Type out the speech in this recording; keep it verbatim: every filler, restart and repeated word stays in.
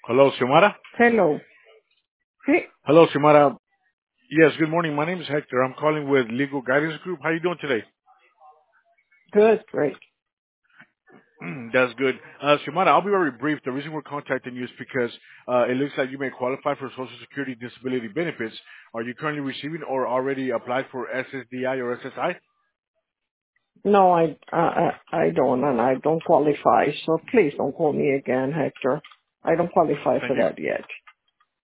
Hello, Xiomara. Hello. Sí, Hello, Xiomara. Yes, good morning. My name is Hector. I'm calling with Legal Guidance Group. How are you doing today? good, great. That's good. Uh, Xiomara, I'll be very brief. The reason we're contacting you is because uh, it looks like you may qualify for Social Security disability benefits. Are you currently receiving or already applied for S S D I or S S I? No, I, I, I I don't, and I don't qualify, so please don't call me again, Hector. I don't qualify for And you that yet.